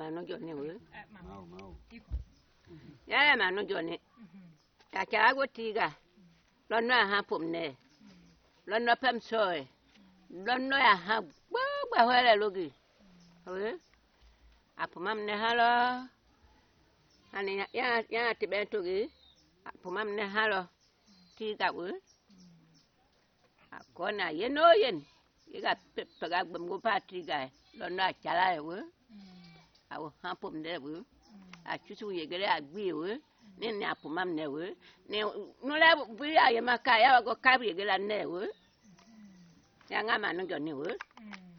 mano Johnny will. Yeah, mano Johnny. I can't go tiga. Don't know how from there. Don't know I'm sorry. Don't know I have. Well, where I look. Up Mam Nehalo. And ya to bed to give. Up Mam Nehalo. Tiga will. Kona ye no yen. You got go party guy. Don't know Chala will. I will hump them there will. I choose you get a will. Then Apple Mam never. No, we are Makaya go carry a girl and never. Young man, no, you